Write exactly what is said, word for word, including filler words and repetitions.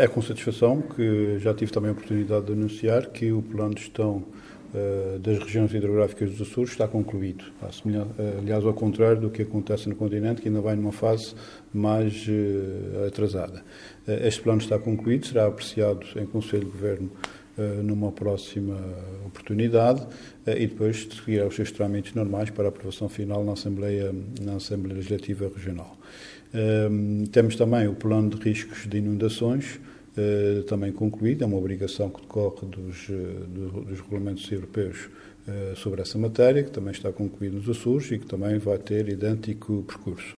É com satisfação que já tive também a oportunidade de anunciar que o plano de gestão das regiões hidrográficas dos Açores está concluído. Aliás, ao contrário do que acontece no continente, que ainda vai numa fase mais atrasada. Este plano está concluído, será apreciado em Conselho de Governo numa próxima oportunidade e depois seguirá os seus trâmites normais para a aprovação final na Assembleia, na Assembleia Legislativa Regional. Temos também o plano de riscos de inundações, Uh, também concluído, é uma obrigação que decorre dos, uh, dos regulamentos europeus uh, sobre essa matéria, que também está concluído nos Açores e que também vai ter idêntico percurso.